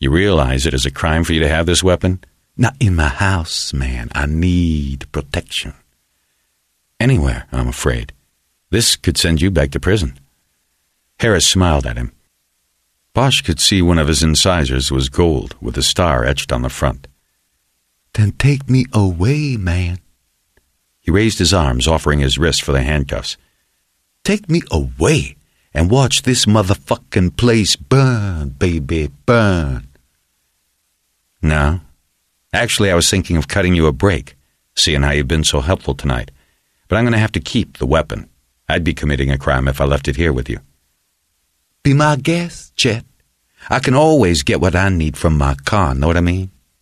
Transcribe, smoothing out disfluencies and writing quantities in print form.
You realize it is a crime for you to have this weapon? Not in my house, man. I need protection. Anywhere, I'm afraid. This could send you back to prison. Harris smiled at him. Bosch could see one of his incisors was gold with a star etched on the front. Then take me away, man. He raised his arms, offering his wrist for the handcuffs. Take me away and watch this motherfucking place burn, baby, burn. No. Actually, I was thinking of cutting you a break, seeing how you've been so helpful tonight. But I'm going to have to keep the weapon. I'd be committing a crime if I left it here with you. Be my guest, Chet. I can always get what I need from my car, know what I mean?